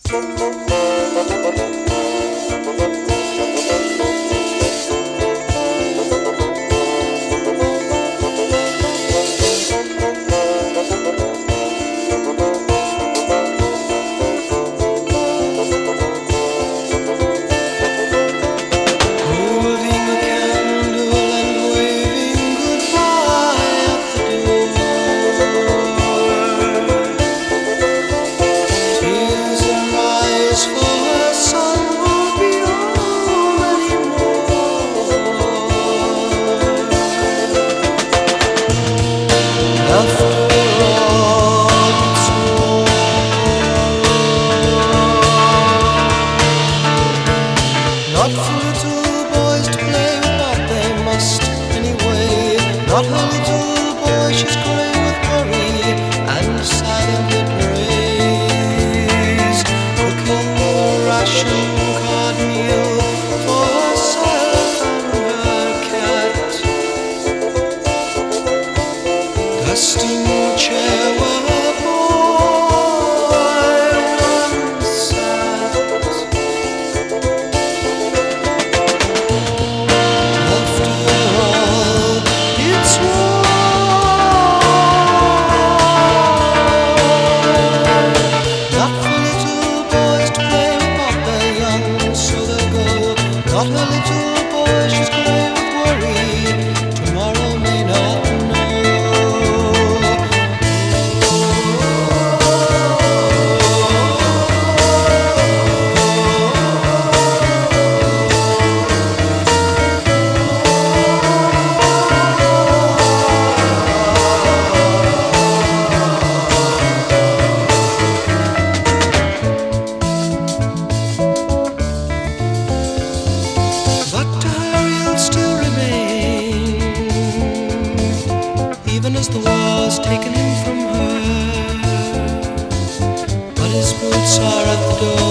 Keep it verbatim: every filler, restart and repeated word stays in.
Not for little boys to play with, but they must anyway. Not her little boy, she's growing with worry and silently prays, cooking a ration card meal for herself and her cat, dusting the chair where her boy once sat. Not her little boy, she's grey with worry. Tomorrow may not know. Even as the war's taken him from her, but his boots are at the door.